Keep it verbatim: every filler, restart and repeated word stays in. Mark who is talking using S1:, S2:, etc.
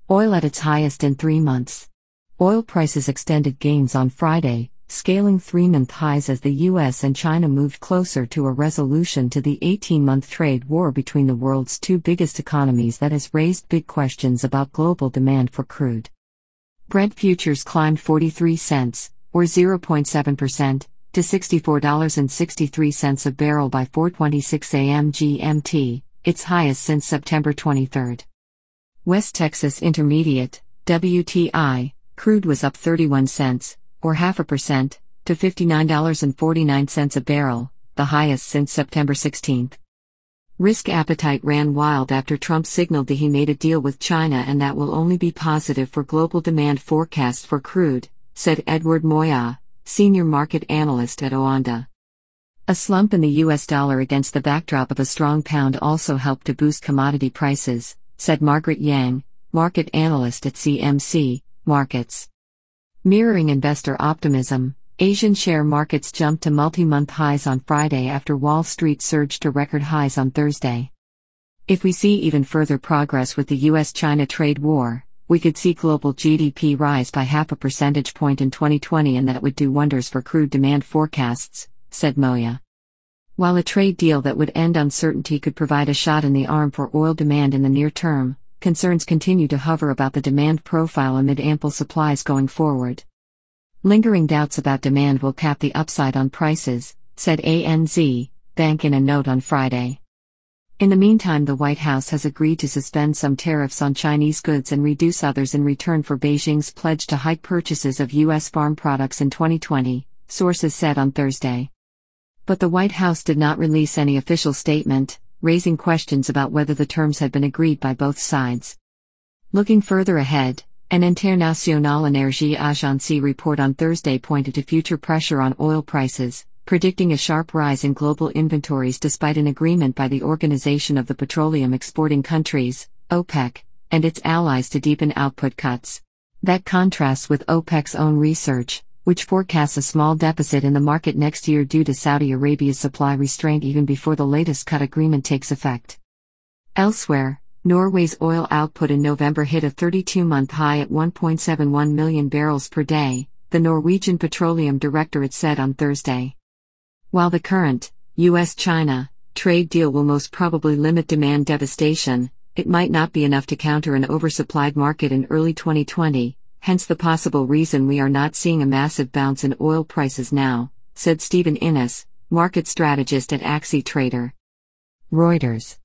S1: Oil at its highest in three months. Oil prices extended gains on Friday, scaling three-month highs as the U S and China moved closer to a resolution to the eighteen-month trade war between the world's two biggest economies that has raised big questions about global demand for crude. Brent futures climbed forty-three cents, or zero point seven percent, to sixty-four dollars and sixty-three cents a barrel by four twenty-six a m G M T, its highest since September twenty-third. West Texas Intermediate, W T I, crude was up thirty-one cents, or half a percent, to fifty-nine dollars and forty-nine cents a barrel, the highest since September sixteenth. Risk appetite ran wild after Trump signaled that he made a deal with China and that will only be positive for global demand forecasts for crude, said Edward Moya, senior market analyst at Oanda. A slump in the U S dollar against the backdrop of a strong pound also helped to boost commodity prices, said Margaret Yang, market analyst at C M C Markets. Mirroring investor optimism, Asian share markets jumped to multi-month highs on Friday after Wall Street surged to record highs on Thursday. If we see even further progress with the U S China trade war, we could see global G D P rise by half a percentage point in twenty twenty, and that would do wonders for crude demand forecasts, said Moya. While a trade deal that would end uncertainty could provide a shot in the arm for oil demand in the near term, concerns continue to hover about the demand profile amid ample supplies going forward. Lingering doubts about demand will cap the upside on prices, said A N Z Bank in a note on Friday. In the meantime, the White House has agreed to suspend some tariffs on Chinese goods and reduce others in return for Beijing's pledge to hike purchases of U S farm products in twenty twenty, sources said on Thursday. But the White House did not release any official statement, raising questions about whether the terms had been agreed by both sides. Looking further ahead, an Internationale Energie Agency report on Thursday pointed to future pressure on oil prices, predicting a sharp rise in global inventories despite an agreement by the Organization of the Petroleum Exporting Countries, OPEC, and its allies to deepen output cuts. That contrasts with OPEC's own research, which forecasts a small deficit in the market next year due to Saudi Arabia's supply restraint even before the latest cut agreement takes effect. Elsewhere, Norway's oil output in November hit a thirty-two-month high at one point seven one million barrels per day, the Norwegian Petroleum Directorate said on Thursday. While the current U S China trade deal will most probably limit demand devastation, it might not be enough to counter an oversupplied market in early twenty twenty, hence the possible reason we are not seeing a massive bounce in oil prices now, said Stephen Innes, market strategist at Axie Trader. Reuters.